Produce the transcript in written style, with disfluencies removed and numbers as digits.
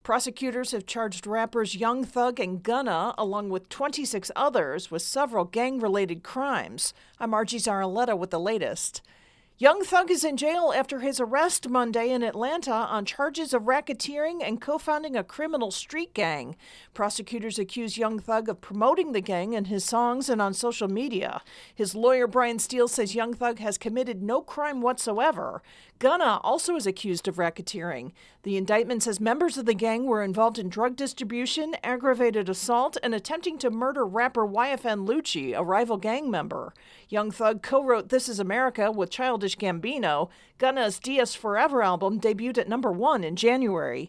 Prosecutors have charged rappers Young Thug and Gunna, along with 26 others, with several gang-related crimes. I'm Margie Zaraletta with the latest. Young Thug is in jail after his arrest Monday in Atlanta on charges of racketeering and co-founding a criminal street gang. Prosecutors accuse Young Thug of promoting the gang in his songs and on social media. His lawyer, Brian Steele, says Young Thug has committed no crime whatsoever. Gunna also is accused of racketeering. The indictment says members of the gang were involved in drug distribution, aggravated assault, and attempting to murder rapper YFN Lucci, a rival gang member. Young Thug co-wrote This Is America with Childish Gambino. Gunna's DS Forever album debuted at #1 in January.